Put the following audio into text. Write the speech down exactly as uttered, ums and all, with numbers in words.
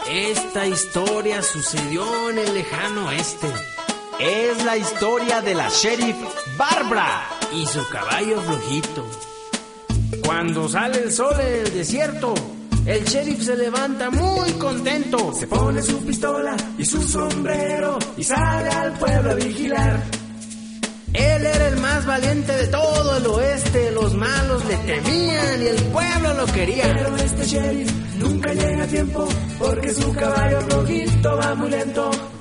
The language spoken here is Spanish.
Esta historia sucedió en el lejano oeste. Es la historia de la sheriff Barbara y su caballo flojito. Cuando sale el sol en el desierto, el sheriff se levanta muy contento. Se pone su pistola y su sombrero y sale al pueblo a vigilar. Él era el más valiente de todo el oeste. Los malos le temían y el pueblo lo quería. Pero este sheriff nunca llega a tiempo porque su caballo flojito va muy lento.